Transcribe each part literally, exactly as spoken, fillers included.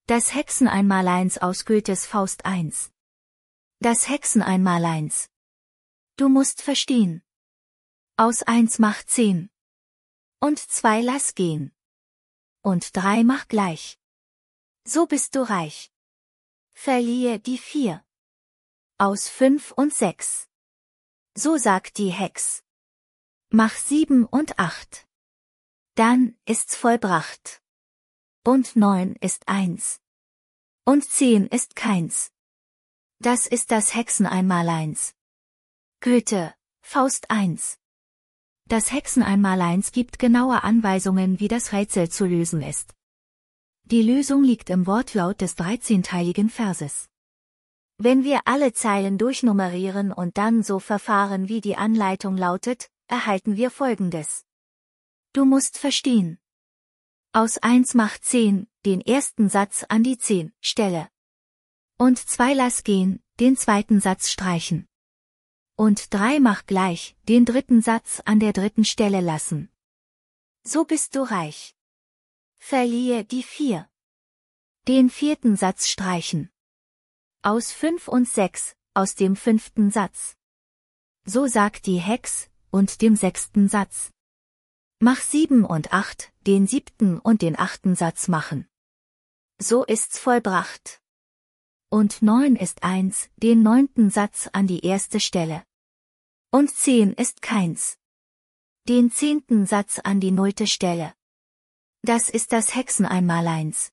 Das Hexeneinmaleins aus Goethes Faust eins. Das Hexeneinmaleins. Du musst verstehen. Aus eins mach zehn. Und zwei lass gehen. Und drei mach gleich. So bist du reich. Verliere die vier. Aus fünf und sechs. So sagt die Hex. Mach sieben und acht. Dann ist's vollbracht. Und neun ist eins. Und zehn ist keins. Das ist das Hexeneinmaleins. Goethe, Faust eins. Das Hexeneinmaleins gibt genaue Anweisungen, wie das Rätsel zu lösen ist. Die Lösung liegt im Wortlaut des dreizehnteiligen Verses. Wenn wir alle Zeilen durchnummerieren und dann so verfahren, wie die Anleitung lautet, erhalten wir Folgendes. Du musst verstehen. Aus eins mach zehn, den ersten Satz an die zehn Stelle. Und zwei lass gehen, den zweiten Satz streichen. Und drei mach gleich, den dritten Satz an der dritten Stelle lassen. So bist du reich. Verliere die vier. Den vierten Satz streichen. Aus fünf und sechs, aus dem fünften Satz. So sagt die Hex, und dem sechsten Satz. Mach sieben und acht, den siebten und den achten Satz machen. So ist's vollbracht. Und neun ist eins, den neunten Satz an die erste Stelle. Und zehn ist keins. Den zehnten Satz an die nullte Stelle. Das ist das Hexeneinmaleins.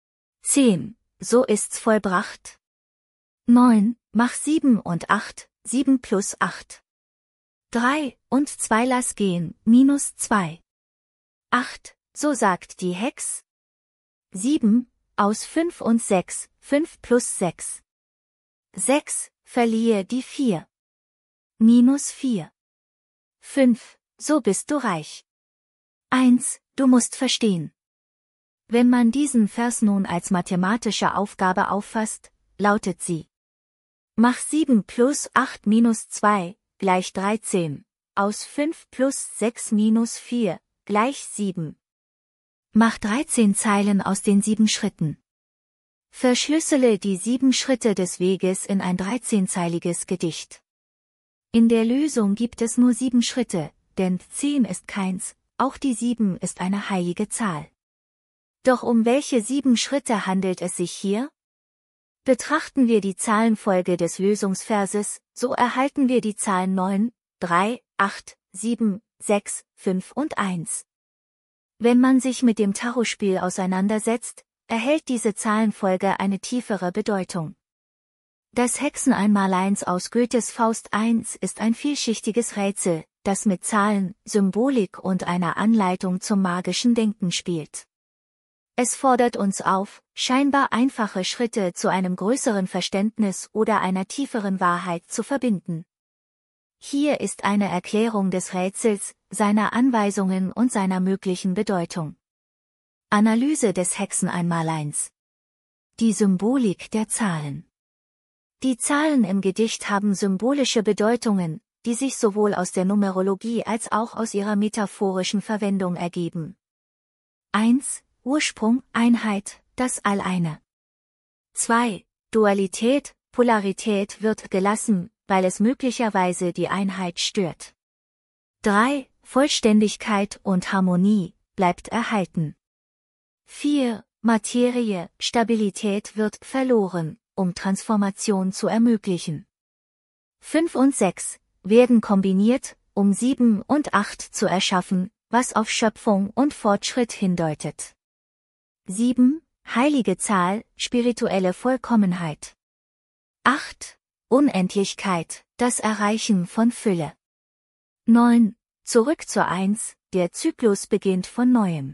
zehn, so ist's vollbracht. neun, mach sieben und acht, sieben plus acht. drei, und zwei lass gehen, minus zwei. acht, so sagt die Hex. sieben, aus fünf und sechs, fünf plus sechs. sechs, verliere die vier. Minus vier. fünf, so bist du reich. eins, du musst verstehen. Wenn man diesen Vers nun als mathematische Aufgabe auffasst, lautet sie. Mach sieben plus acht minus zwei, gleich dreizehn, aus fünf plus sechs minus vier, gleich sieben. Mach dreizehn Zeilen aus den sieben Schritten. Verschlüssele die sieben Schritte des Weges in ein dreizehnzeiliges Gedicht. In der Lösung gibt es nur sieben Schritte, denn zehn ist keins, auch die sieben ist eine heilige Zahl. Doch um welche sieben Schritte handelt es sich hier? Betrachten wir die Zahlenfolge des Lösungsverses, so erhalten wir die Zahlen neun, drei, acht, sieben, sechs, fünf und eins. Wenn man sich mit dem Tarotspiel auseinandersetzt, erhält diese Zahlenfolge eine tiefere Bedeutung. Das Hexeneinmaleins aus Goethes Faust eins ist ein vielschichtiges Rätsel, das mit Zahlen, Symbolik und einer Anleitung zum magischen Denken spielt. Es fordert uns auf, scheinbar einfache Schritte zu einem größeren Verständnis oder einer tieferen Wahrheit zu verbinden. Hier ist eine Erklärung des Rätsels, seiner Anweisungen und seiner möglichen Bedeutung. Analyse des Hexeneinmaleins. Die Symbolik der Zahlen. Die Zahlen im Gedicht haben symbolische Bedeutungen, die sich sowohl aus der Numerologie als auch aus ihrer metaphorischen Verwendung ergeben. eins. Ursprung, Einheit, das Alleine. zwei. Dualität, Polarität wird gelassen, weil es möglicherweise die Einheit stört. drei. Vollständigkeit und Harmonie, bleibt erhalten. vier. Materie, Stabilität wird verloren, um Transformation zu ermöglichen. fünf und sechs. Werden kombiniert, um sieben und acht zu erschaffen, was auf Schöpfung und Fortschritt hindeutet. sieben. Heilige Zahl, spirituelle Vollkommenheit. acht. Unendlichkeit, das Erreichen von Fülle. neun. Zurück zur eins, der Zyklus beginnt von neuem.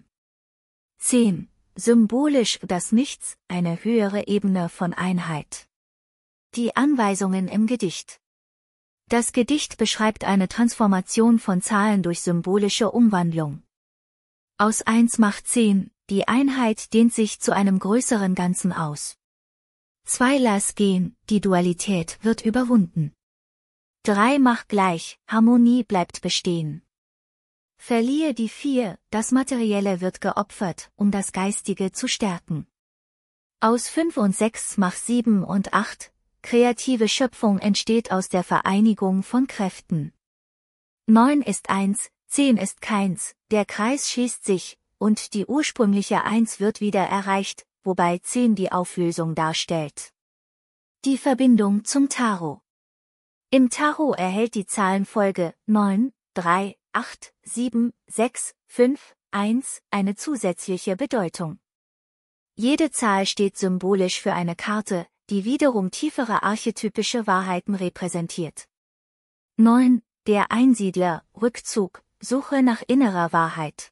zehn. Symbolisch das Nichts, eine höhere Ebene von Einheit. Die Anweisungen im Gedicht. Das Gedicht beschreibt eine Transformation von Zahlen durch symbolische Umwandlung. Aus eins macht zehn, die Einheit dehnt sich zu einem größeren Ganzen aus. zwei lass gehen, die Dualität wird überwunden. drei mach gleich, Harmonie bleibt bestehen. Verliere die vier, das Materielle wird geopfert, um das Geistige zu stärken. Aus fünf und sechs mach sieben und acht, kreative Schöpfung entsteht aus der Vereinigung von Kräften. neun ist eins, zehn ist keins, der Kreis schließt sich, und die ursprüngliche eins wird wieder erreicht, wobei zehn die Auflösung darstellt. Die Verbindung zum Tarot. Im Tarot erhält die Zahlenfolge neun, drei, acht, sieben, sechs, fünf, eins eine zusätzliche Bedeutung. Jede Zahl steht symbolisch für eine Karte, die wiederum tiefere archetypische Wahrheiten repräsentiert. neun, der Einsiedler, Rückzug, Suche nach innerer Wahrheit.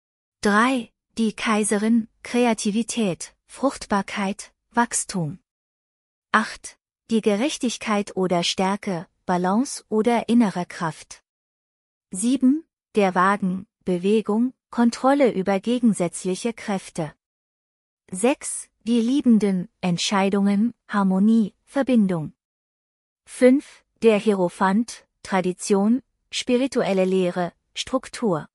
drei, die Kaiserin, Kreativität, Fruchtbarkeit, Wachstum. acht, die Gerechtigkeit oder Stärke, Balance oder innere Kraft. sieben, der Wagen, Bewegung, Kontrolle über gegensätzliche Kräfte. sechs, die Liebenden, Entscheidungen, Harmonie, Verbindung. fünf, der Hierophant, Tradition, spirituelle Lehre, Struktur.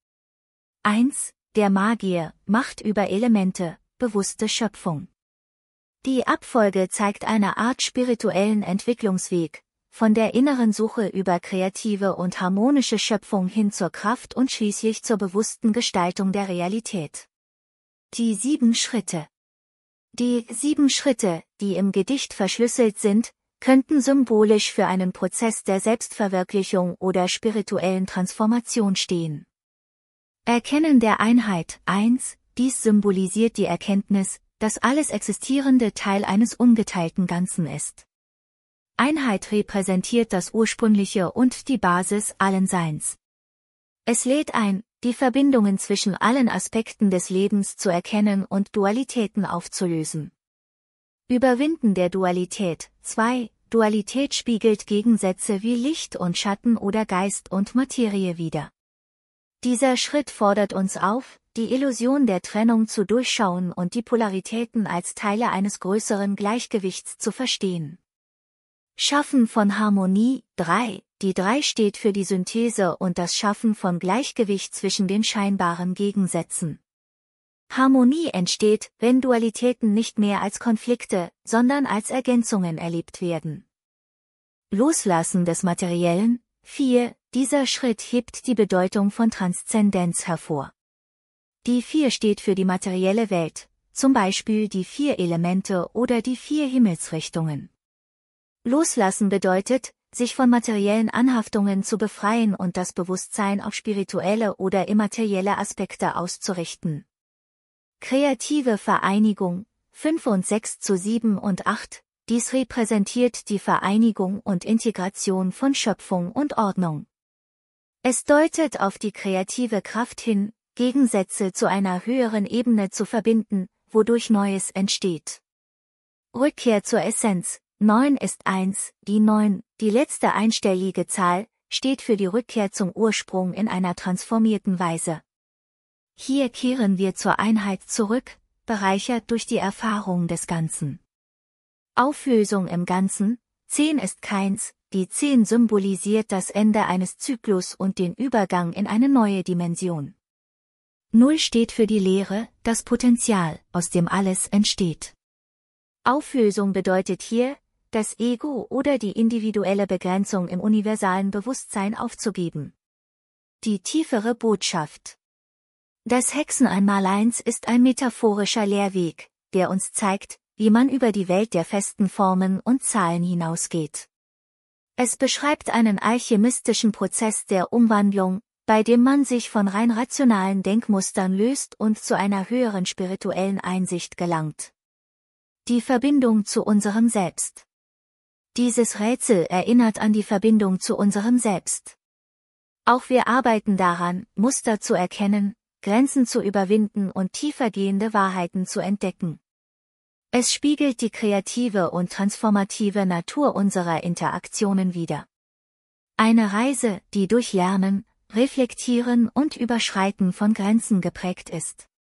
eins, der Magier, Macht über Elemente, bewusste Schöpfung. Die Abfolge zeigt eine Art spirituellen Entwicklungsweg, von der inneren Suche über kreative und harmonische Schöpfung hin zur Kraft und schließlich zur bewussten Gestaltung der Realität. Die sieben Schritte. Die sieben Schritte, die im Gedicht verschlüsselt sind, könnten symbolisch für einen Prozess der Selbstverwirklichung oder spirituellen Transformation stehen. Erkennen der Einheit eins, dies symbolisiert die Erkenntnis, dass alles Existierende Teil eines ungeteilten Ganzen ist. Einheit repräsentiert das Ursprüngliche und die Basis allen Seins. Es lädt ein, die Verbindungen zwischen allen Aspekten des Lebens zu erkennen und Dualitäten aufzulösen. Überwinden der Dualität. zwei. Dualität spiegelt Gegensätze wie Licht und Schatten oder Geist und Materie wider. Dieser Schritt fordert uns auf, die Illusion der Trennung zu durchschauen und die Polaritäten als Teile eines größeren Gleichgewichts zu verstehen. Schaffen von Harmonie. drei. Die drei steht für die Synthese und das Schaffen von Gleichgewicht zwischen den scheinbaren Gegensätzen. Harmonie entsteht, wenn Dualitäten nicht mehr als Konflikte, sondern als Ergänzungen erlebt werden. Loslassen des Materiellen. vier. Dieser Schritt hebt die Bedeutung von Transzendenz hervor. Die vier steht für die materielle Welt, zum Beispiel die vier Elemente oder die vier Himmelsrichtungen. Loslassen bedeutet, sich von materiellen Anhaftungen zu befreien und das Bewusstsein auf spirituelle oder immaterielle Aspekte auszurichten. Kreative Vereinigung. fünf und sechs zu sieben und acht. Dies repräsentiert die Vereinigung und Integration von Schöpfung und Ordnung. Es deutet auf die kreative Kraft hin, Gegensätze zu einer höheren Ebene zu verbinden, wodurch Neues entsteht. Rückkehr zur Essenz. neun ist eins, die neun, die letzte einstellige Zahl, steht für die Rückkehr zum Ursprung in einer transformierten Weise. Hier kehren wir zur Einheit zurück, bereichert durch die Erfahrung des Ganzen. Auflösung im Ganzen. zehn ist keins, die zehn symbolisiert das Ende eines Zyklus und den Übergang in eine neue Dimension. null steht für die Leere, das Potenzial, aus dem alles entsteht. Auflösung bedeutet hier, das Ego oder die individuelle Begrenzung im universalen Bewusstsein aufzugeben. Die tiefere Botschaft. Das Hexeneinmaleins ist ein metaphorischer Lehrweg, der uns zeigt, wie man über die Welt der festen Formen und Zahlen hinausgeht. Es beschreibt einen alchemistischen Prozess der Umwandlung, bei dem man sich von rein rationalen Denkmustern löst und zu einer höheren spirituellen Einsicht gelangt. Die Verbindung zu unserem Selbst. Dieses Rätsel erinnert an die Verbindung zu unserem Selbst. Auch wir arbeiten daran, Muster zu erkennen, Grenzen zu überwinden und tiefergehende Wahrheiten zu entdecken. Es spiegelt die kreative und transformative Natur unserer Interaktionen wider. Eine Reise, die durch Lernen, Reflektieren und Überschreiten von Grenzen geprägt ist.